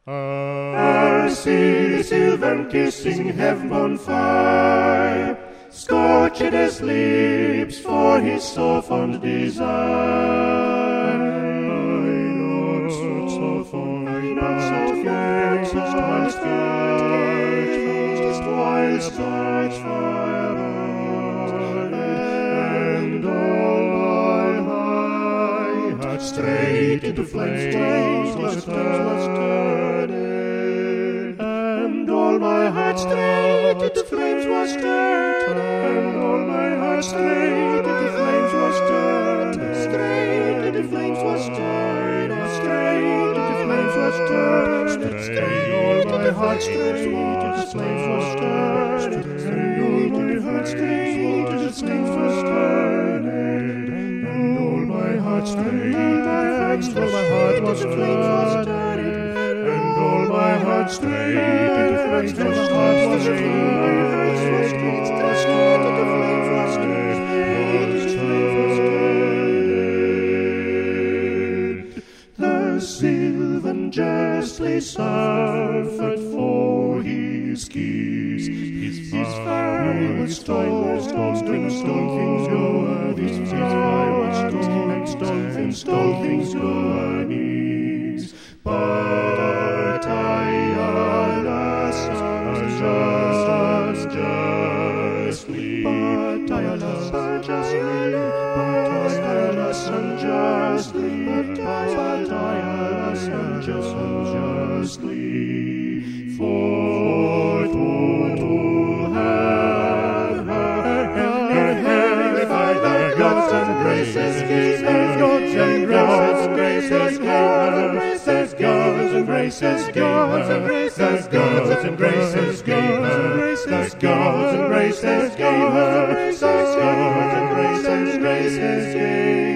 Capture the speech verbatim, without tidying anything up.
Our silver kissing heaven on fire, scorched his lips for his so fond desire. Not so fond, not so fond, just while scorched, just while scorched fire, and all my heart straight into flames was turned, and all my heart straight into flames was turned, and all my heart straight into flames was turned, straight into flames was turned, straight into flames was turned, straight all my heart straight into flames was turned, straight all my heart straight into flames was turned, and all my heart straight into flames, all my heart was turned, and all my heart straight into flames was turned, was turned, straight into flames was turned, was turned. The sylvan justly suffered for his keys, his fire was stone, stone, stone, stone things go unease, his fire was stone, and stone things, stone things go unease. But I, alas, unjust, unjustly, but I, alas, unjustly, but I, alas, unjustly, but I, alas, unjust, unjustly, for to, to have her, her, her, by the gods and graces gave her, gods and graces, graces gave her, graces, gods and graces gave her, graces, gods and graces gave her, graces, gods and graces gave her, graces, gods and graces, graces gave her.